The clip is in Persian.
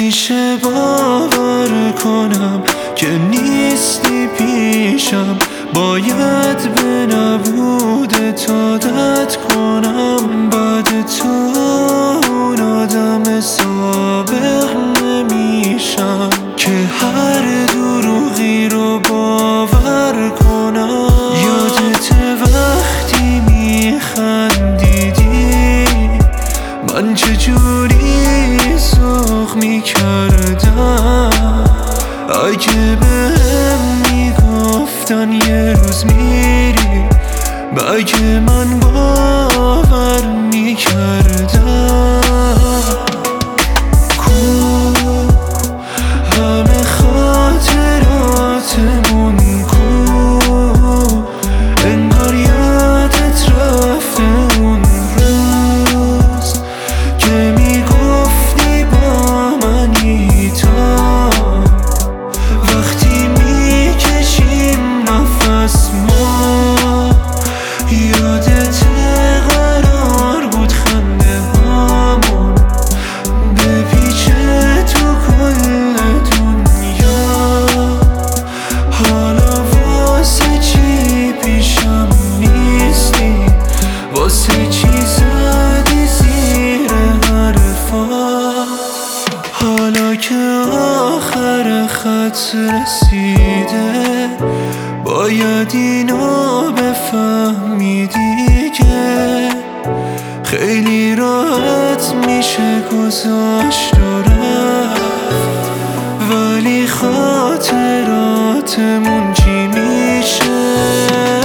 میشه باور کنم که نیستی پیشم؟ باید به نبودت عادت کنم. بعد تو اون آدم سابق نمیشم که هر دروغی رو باور کنم. یادت وقتی میخندیدی من چجوری سوق میکردم؟ اگه بهم میگفتن یه روز میری، اگه من باور میکردم. کو همه خاطراتمون، کو انگار یادت رفته اون روز که میگفتی با منی تا وقتی میکشیم نفس ما. یادت قرار بود خنده هامون بپیچه تو کل دنیا. حالا واسه چی پیشم نیستی؟ واسه چی زدی زیر حرفات؟ حالا که آخر خط رسیده باید اینو بفهمیدی که خیلی راحت میشه گذاشت و رفت، ولی خاطراتمون چی میشه؟